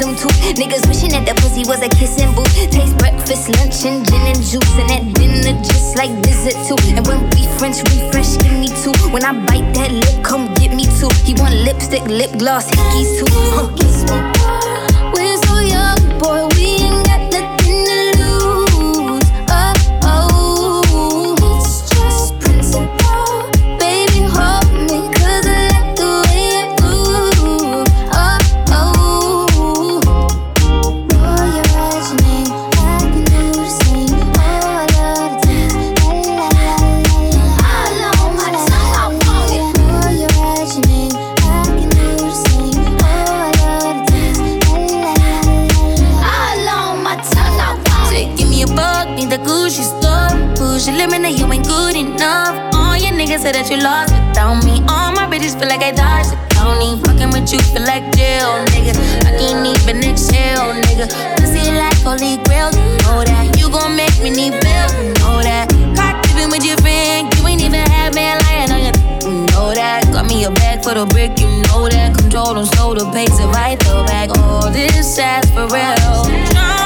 wisdom tooth. Niggas wishing that the pussy was a kissing booth. Taste breakfast, lunch, and gin and juice. And at dinner just like dessert too. And when we French refresh, give me two. When I bite that lip, come get me two. He want lipstick, lip gloss, hickeys too. Kiss me, we're so young, boy, we ain't got nothing to lose. Oh, oh, it's just principle. Baby, hold me, 'cause I like the way you move. Oh, oh, roll your eyes, your name, I can do the same. Oh, I love the dance, la la la la la. All on my tongue, I want it. Roll your eyes, your name, I can do the same. Oh, I love the dance, la la la la. All on my tongue, I want it. Say, give me a buck, need the Gucci store. Push your limit, now you ain't good enough. All your niggas say that you lost without me. All my bitches feel like I dodged the county. Fucking with you feel like jail, nigga. I can't even exhale, nigga. Pussy like holy grail, you know that. You gon' make me need bail, you know that. Caught dipping with your friend, you ain't even have man lying on your, you know that. Got me a bag for the brick, you know that. Control them, slow the pace, and right the back. All this ass for real.